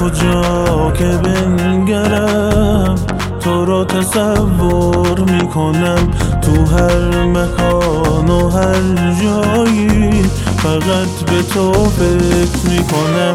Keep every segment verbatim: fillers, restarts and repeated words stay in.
کجا که بنگرم تو را تصور میکنم، تو هر مکان و هر جایی فقط به تو فکر میکنم.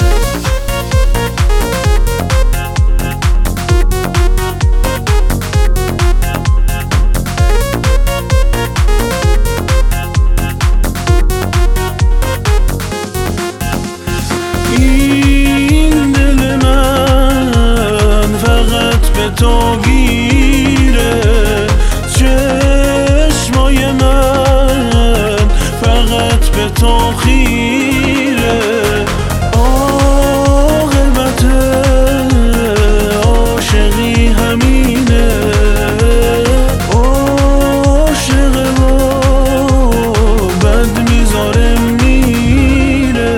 این دل من فقط به تو گیره، چشمای من فقط به تو خیره. عاقبت عاشقی همینه، عاشق و بد میذاره میره.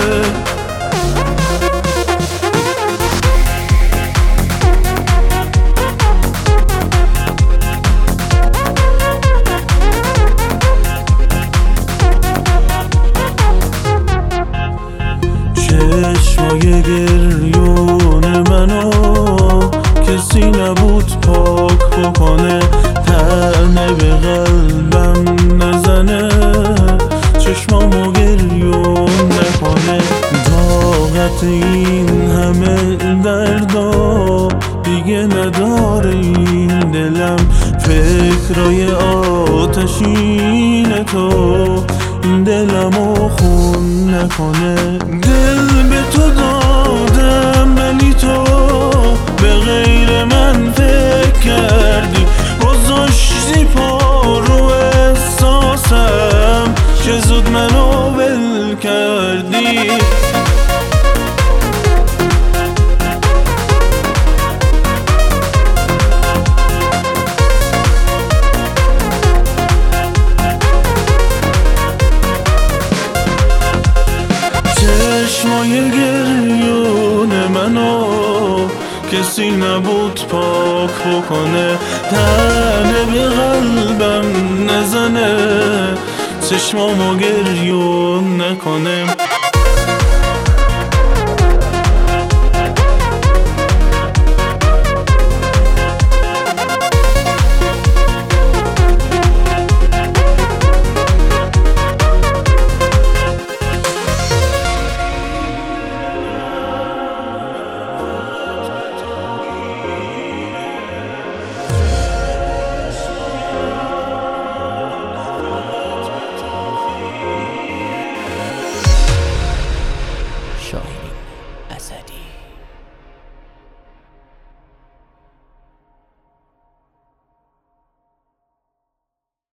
چشمای گریون منو کسی نبود پاک بکنه، طعنه به قلبم نزنه، چشمامو گریون نکنه. طاقت این همه دردا دیگه نداره این دلم، فکرای آتشین تو این دلمو خون نکنه. دل به تو دادم ولی تو به غیر من فکر کردی، گذاشتی پا رو احساسم که زود منو ول کردی. چشمای گریون منو کسی نبود پاک بکنه، طعنه به قلبم نزنه، چشمامو گریون نکنه.